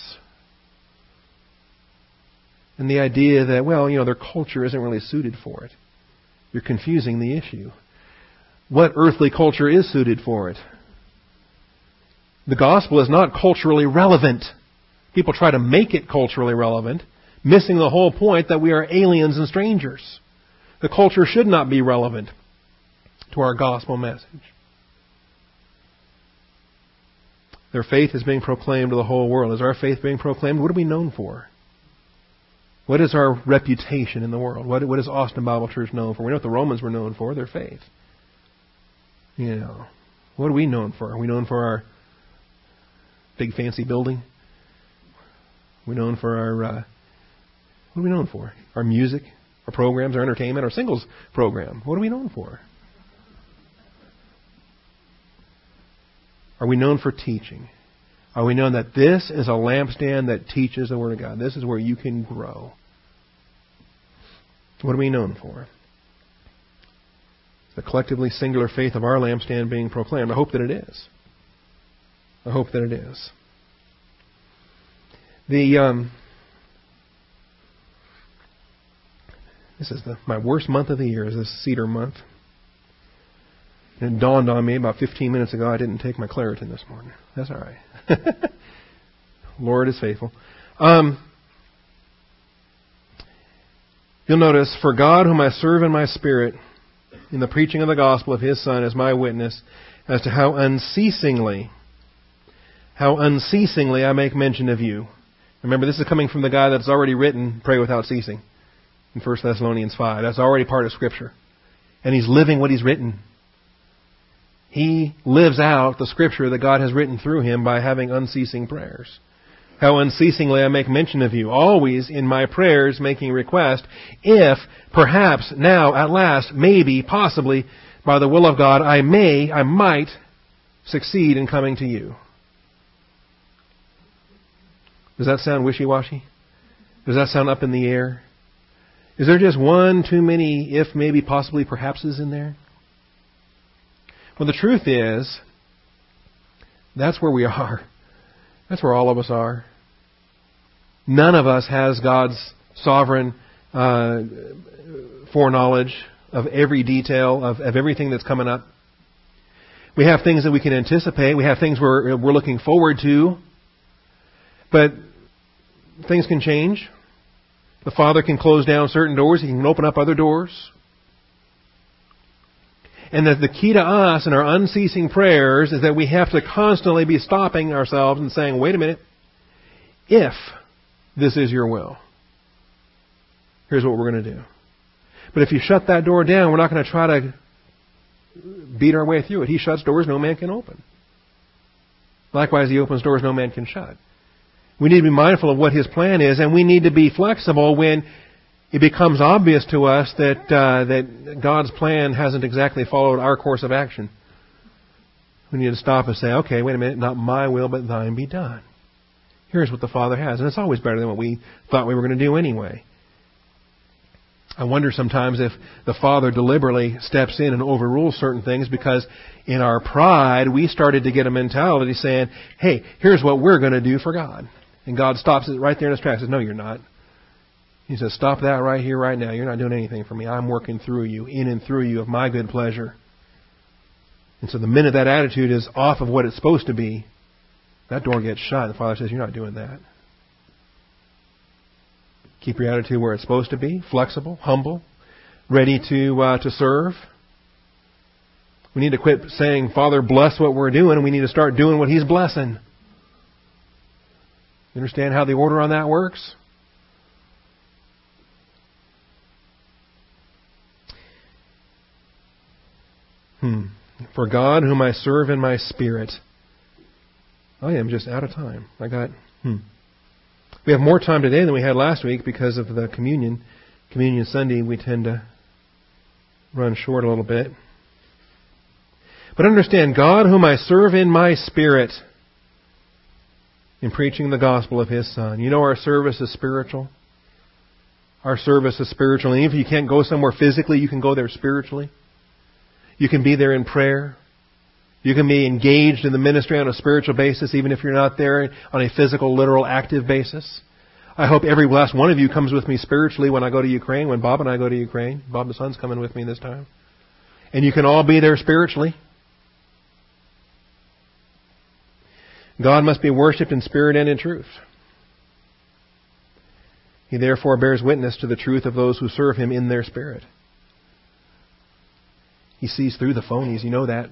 And the idea that, well, you know, their culture isn't really suited for it. You're confusing the issue. What earthly culture is suited for it? The gospel is not culturally relevant. People try to make it culturally relevant, missing the whole point that we are aliens and strangers. The culture should not be relevant to our gospel message. Their faith is being proclaimed to the whole world. Is our faith being proclaimed? What are we known for? What is our reputation in the world? What, what is Austin Bible Church known for? We know what the Romans were known for, their faith. You know, what are we known for? Are we known for our big fancy building? Are we known for our, uh, what are we known for? Our music, our programs, our entertainment, our singles program. What are we known for? Are we known for teaching? Are we known that this is a lampstand that teaches the Word of God? This is where you can grow. What are we known for? The collectively singular faith of our lampstand being proclaimed. I hope that it is. I hope that it is. The um, this is the, my worst month of the year is this Cedar month. And it dawned on me about fifteen minutes ago I didn't take my Claritin this morning. That's all right. Lord is faithful. Um, you'll notice, for God whom I serve in my spirit, in the preaching of the gospel of His Son, as my witness, as to how unceasingly, how unceasingly I make mention of you. Remember, this is coming from the guy that's already written, pray without ceasing, in First Thessalonians five. That's already part of Scripture. And he's living what he's written. He lives out the Scripture that God has written through him by having unceasing prayers. How unceasingly I make mention of you, always in my prayers making request, if perhaps now at last, maybe, possibly, by the will of God, I may, I might succeed in coming to you. Does that sound wishy-washy? Does that sound up in the air? Is there just one too many if, maybe, possibly, perhapses in there? Well, the truth is, that's where we are. That's where all of us are. None of us has God's sovereign uh, foreknowledge of every detail of, of everything that's coming up. We have things that we can anticipate. We have things we're, we're looking forward to. But things can change. The Father can close down certain doors. He can open up other doors. And that the key to us in our unceasing prayers is that we have to constantly be stopping ourselves and saying, wait a minute, if this is your will, here's what we're going to do. But if you shut that door down, we're not going to try to beat our way through it. He shuts doors no man can open. Likewise, He opens doors no man can shut. We need to be mindful of what His plan is, and we need to be flexible when it becomes obvious to us that uh, that God's plan hasn't exactly followed our course of action. We need to stop and say, okay, wait a minute, not my will, but thine be done. Here's what the Father has. And it's always better than what we thought we were going to do anyway. I wonder sometimes if the Father deliberately steps in and overrules certain things because in our pride we started to get a mentality saying, hey, here's what we're going to do for God. And God stops it right there in His tracks and says, no, you're not. He says, stop that right here, right now. You're not doing anything for me. I'm working through you, in and through you of my good pleasure. And so the minute that attitude is off of what it's supposed to be, that door gets shut. The Father says, you're not doing that. Keep your attitude where it's supposed to be, flexible, humble, ready to uh, to serve. We need to quit saying, Father, bless what we're doing, and we need to start doing what He's blessing. You understand how the order on that works? Hmm. For God, whom I serve in my spirit. I am just out of time. I got... Hmm. We have more time today than we had last week because of the communion. Communion Sunday, we tend to run short a little bit. But understand, God, whom I serve in my spirit, in preaching the gospel of His Son. You know our service is spiritual. Our service is spiritual. And even if you can't go somewhere physically, you can go there spiritually. You can be there in prayer. You can be engaged in the ministry on a spiritual basis, even if you're not there on a physical, literal, active basis. I hope every last one of you comes with me spiritually when I go to Ukraine, when Bob and I go to Ukraine. Bob the son's coming with me this time. And you can all be there spiritually. God must be worshipped in spirit and in truth. He therefore bears witness to the truth of those who serve Him in their spirit. He sees through the phonies, you know that.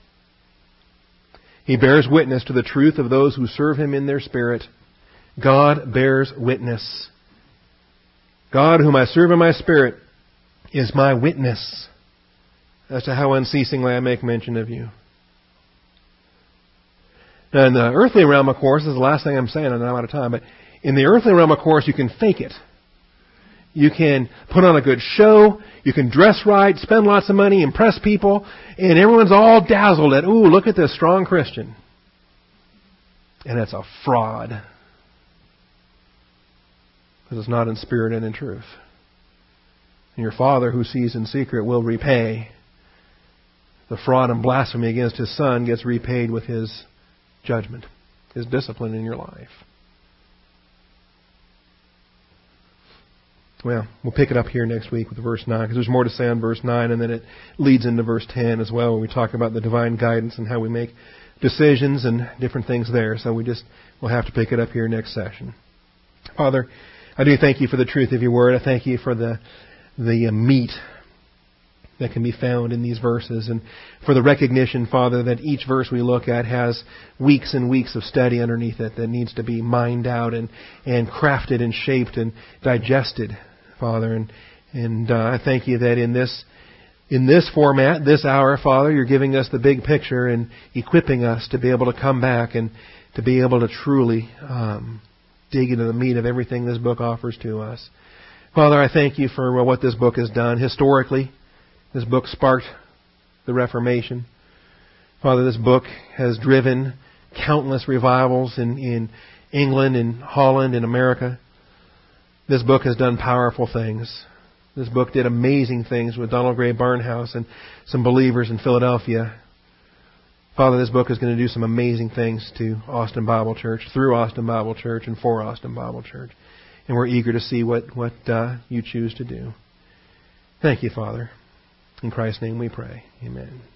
He bears witness to the truth of those who serve Him in their spirit. God bears witness. God, whom I serve in my spirit, is my witness as to how unceasingly I make mention of you. Now, in the earthly realm, of course, this is the last thing I'm saying, and I'm out of time, but in the earthly realm, of course, you can fake it. You can put on a good show. You can dress right, spend lots of money, impress people, and everyone's all dazzled at, ooh, look at this strong Christian. And it's a fraud. Because it's not in spirit and in truth. And your Father who sees in secret will repay. The fraud and blasphemy against His Son gets repaid with His judgment, His discipline in your life. Well, we'll pick it up here next week with verse nine, because there's more to say on verse nine, and then it leads into verse ten as well, when we talk about the divine guidance and how we make decisions and different things there. So we just will have to pick it up here next session. Father, I do thank You for the truth of Your Word. I thank You for the the meat that can be found in these verses, and for the recognition, Father, that each verse we look at has weeks and weeks of study underneath it that needs to be mined out and, and crafted and shaped and digested, Father. And and uh, I thank You that in this in this format, this hour, Father, You're giving us the big picture and equipping us to be able to come back and to be able to truly um, dig into the meat of everything this book offers to us. Father, I thank You for what this book has done historically. This book sparked the Reformation. Father, this book has driven countless revivals in, in England, in Holland, in America. This book has done powerful things. This book did amazing things with Donald Gray Barnhouse and some believers in Philadelphia. Father, this book is going to do some amazing things to Austin Bible Church, through Austin Bible Church, and for Austin Bible Church. And we're eager to see what, what uh, You choose to do. Thank You, Father. In Christ's name we pray. Amen.